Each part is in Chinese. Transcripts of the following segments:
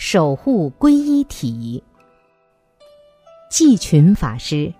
守护皈依体。季群法师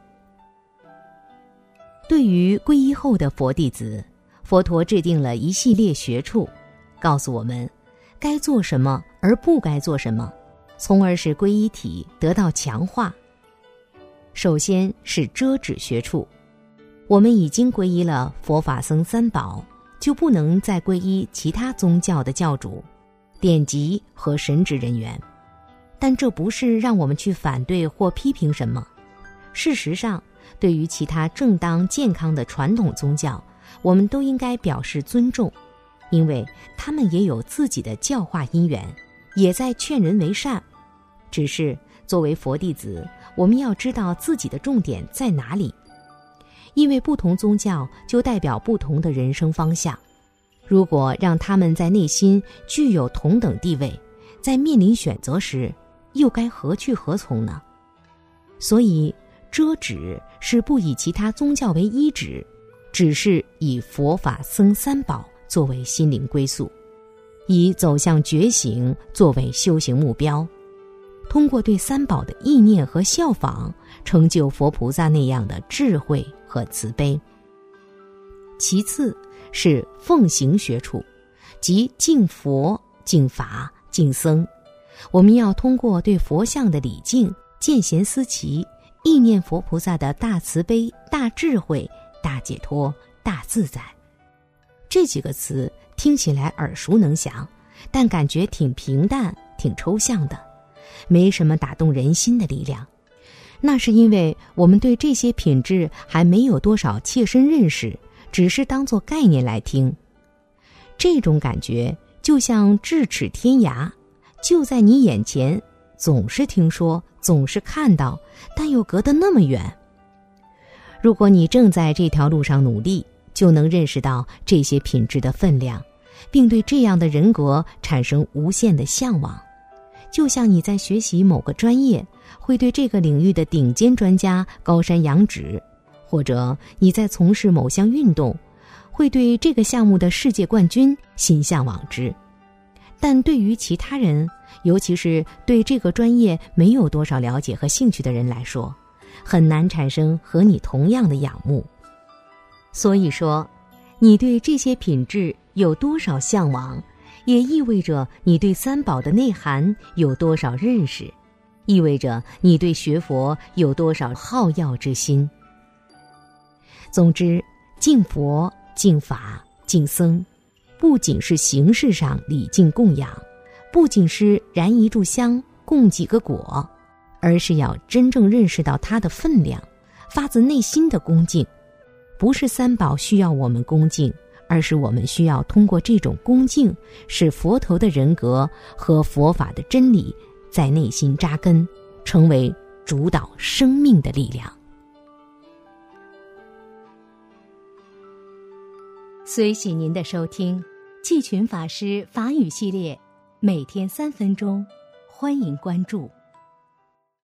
对于皈依后的佛弟子，佛陀制定了一系列学处，告诉我们该做什么而不该做什么，从而使皈依体得到强化。首先是遮止学处，我们已经皈依了佛法僧三宝，就不能再皈依其他宗教的教主、典籍和神职人员。但这不是让我们去反对或批评什么。事实上，对于其他正当健康的传统宗教，我们都应该表示尊重，因为他们也有自己的教化因缘，也在劝人为善。只是作为佛弟子，我们要知道自己的重点在哪里，因为不同宗教就代表不同的人生方向。如果让他们在内心具有同等地位，在面临选择时，又该何去何从呢？所以遮止是不以其他宗教为依止，只是以佛法僧三宝作为心灵归宿，以走向觉醒作为修行目标，通过对三宝的意念和效仿，成就佛菩萨那样的智慧和慈悲。其次是奉行学处，即敬佛、敬法、敬僧。我们要通过对佛像的礼敬、见贤思齐，意念佛菩萨的大慈悲、大智慧、大解脱、大自在。这几个词听起来耳熟能详，但感觉挺平淡、挺抽象的，没什么打动人心的力量。那是因为我们对这些品质还没有多少切身认识，只是当作概念来听。这种感觉就像咫尺天涯，就在你眼前，总是听说，总是看到，但又隔得那么远。如果你正在这条路上努力，就能认识到这些品质的分量，并对这样的人格产生无限的向往。就像你在学习某个专业，会对这个领域的顶尖专家高山仰止，或者你在从事某项运动，会对这个项目的世界冠军心向往之。但对于其他人，尤其是对这个专业没有多少了解和兴趣的人来说，很难产生和你同样的仰慕。所以说，你对这些品质有多少向往，也意味着你对三宝的内涵有多少认识，意味着你对学佛有多少好要之心。总之，敬佛、敬法、敬僧，不仅是形式上礼敬供养，不仅是燃一炷香供几个果，而是要真正认识到它的分量，发自内心的恭敬。不是三宝需要我们恭敬，而是我们需要通过这种恭敬，使佛陀的人格和佛法的真理在内心扎根，成为主导生命的力量。随喜您的收听，季群法师法语系列，每天3分钟，欢迎关注。